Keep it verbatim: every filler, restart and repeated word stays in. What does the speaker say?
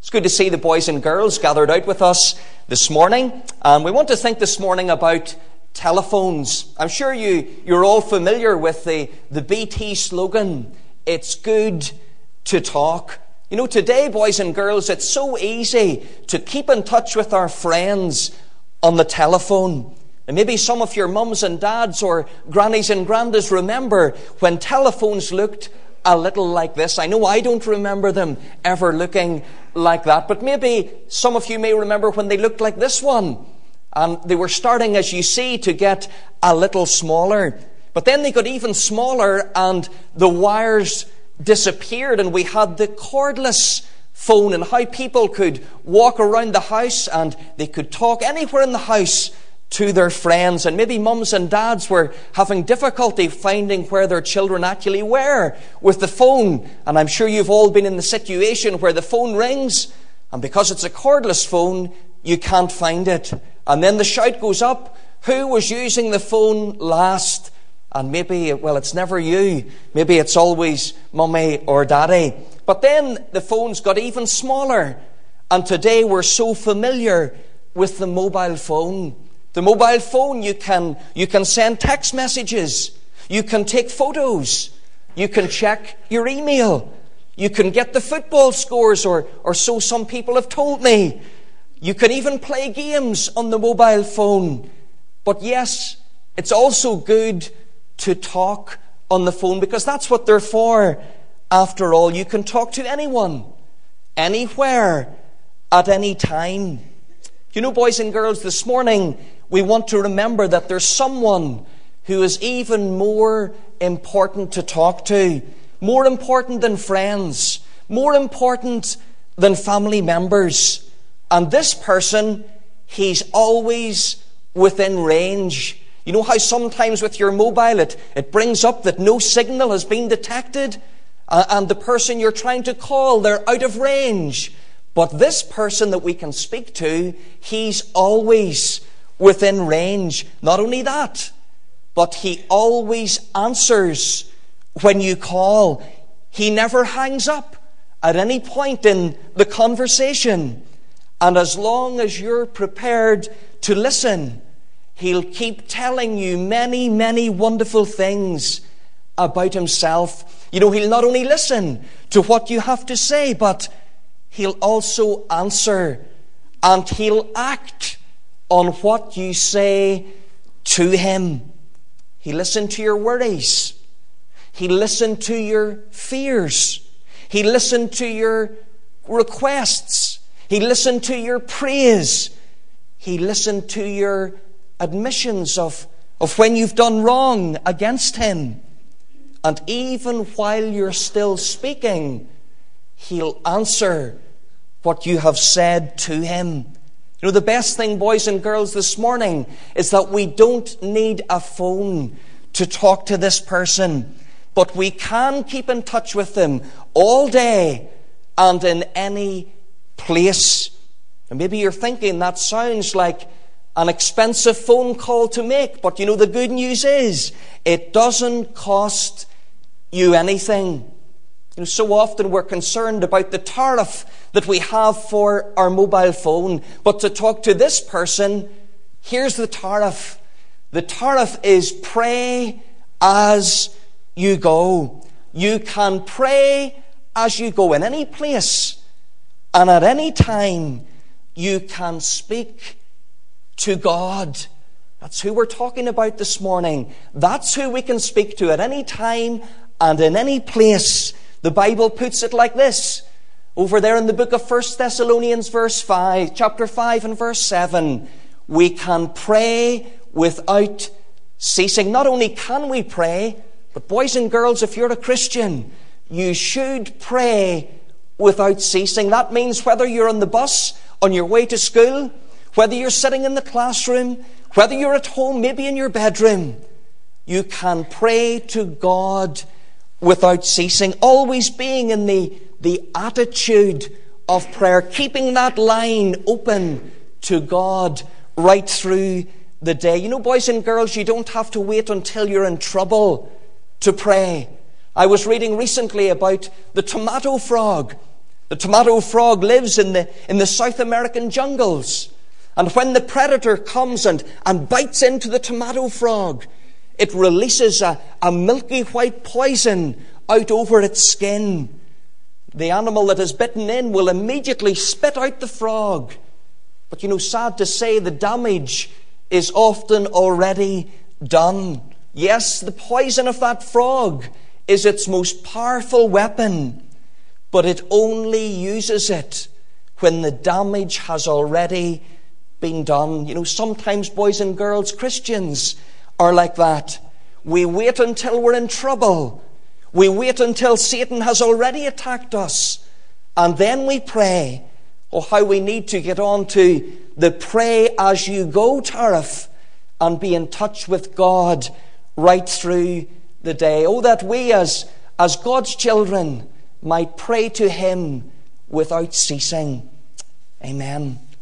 It's good to see the boys and girls gathered out with us this morning. And we want to think this morning about telephones. I'm sure you, you're all familiar with the, the B T slogan, "It's good to talk." You know, today, boys and girls, it's so easy to keep in touch with our friends on the telephone. And maybe some of your mums and dads or grannies and grandads remember when telephones looked a little like this. I know I don't remember them ever looking like that, but maybe some of you may remember when they looked like this one. And they were starting, as you see, to get a little smaller. But then they got even smaller and the wires disappeared, and we had the cordless phone, and how people could walk around the house and they could talk anywhere in the house to their friends. And maybe mums and dads were having difficulty finding where their children actually were with the phone. And I'm sure you've all been in the situation where the phone rings, and because it's a cordless phone, you can't find it. And then the shout goes up, who was using the phone last? And maybe, well, it's never you. Maybe it's always mummy or daddy. But then the phones got even smaller. And today we're so familiar with the mobile phone. The mobile phone, you can, you can send text messages. You can take photos. You can check your email. You can get the football scores, or, or so some people have told me. You can even play games on the mobile phone. But yes, it's also good to talk on the phone, because that's what they're for. After all, you can talk to anyone, anywhere, at any time. You know, boys and girls, this morning we want to remember that there's someone who is even more important to talk to, more important than friends, more important than family members. And this person, he's always within range. You know how sometimes with your mobile it, it brings up that no signal has been detected, uh, and the person you're trying to call, they're out of range. But this person that we can speak to, he's always within range. Not only that, but he always answers when you call. He never hangs up at any point in the conversation. And as long as you're prepared to listen, he'll keep telling you many, many wonderful things about himself. You know, he'll not only listen to what you have to say, but he'll also answer, and he'll act on what you say to him. He'll listen to your worries. He'll listen to your fears. He'll listen to your requests. He'll listen to your praise. He'll listen to your admissions of, of when you've done wrong against him. And even while you're still speaking, he'll answer what you have said to him. You know, the best thing, boys and girls, this morning is that we don't need a phone to talk to this person, but we can keep in touch with them all day and in any place. And maybe you're thinking that sounds like an expensive phone call to make, but you know, the good news is it doesn't cost you anything. You know, so often we're concerned about the tariff that we have for our mobile phone. But to talk to this person, here's the tariff. The tariff is pray as you go. You can pray as you go in any place, and at any time you can speak to God. That's who we're talking about this morning. That's who we can speak to at any time and in any place. The Bible puts it like this, over there in the book of First Thessalonians verse five, chapter five and verse seven. We can pray without ceasing. Not only can we pray, but boys and girls, if you're a Christian, you should pray without ceasing. That means whether you're on the bus on your way to school, whether you're sitting in the classroom, whether you're at home, maybe in your bedroom, you can pray to God without ceasing, always being in the, the attitude of prayer, keeping that line open to God right through the day. You know, boys and girls, you don't have to wait until you're in trouble to pray. I was reading recently about the tomato frog. The tomato frog lives in the, in the South American jungles. And when the predator comes and, and bites into the tomato frog, it releases a, a milky white poison out over its skin. The animal that is bitten in will immediately spit out the frog. But you know, sad to say, the damage is often already done. Yes, the poison of that frog is its most powerful weapon, but it only uses it when the damage has already been done. You know, sometimes, boys and girls, Christians are like that. We wait until we're in trouble. We wait until Satan has already attacked us. And then we pray. Oh, how we need to get on to the pray as you go tariff and be in touch with God right through the day. Oh, that we as, as God's children might pray to Him without ceasing. Amen.